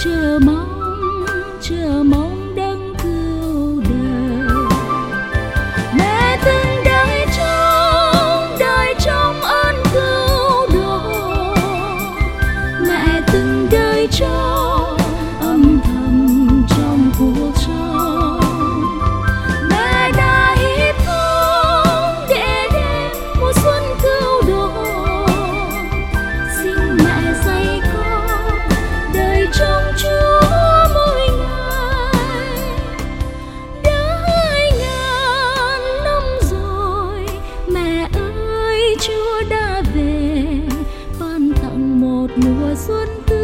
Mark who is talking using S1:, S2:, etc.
S1: chờ mong đấng cứu đời. Mẹ từng đời trong ơn cứu độ, mẹ từng đời trong âm thầm trong cuộc sống. Mẹ đã hy vọng để đến mùa xuân cứu độ. Xin mẹ dạy con đời trong Chúa mỗi ngày. Đã 2000 năm rồi, mẹ ơi Chúa đã về ban tặng một mùa xuân tươi.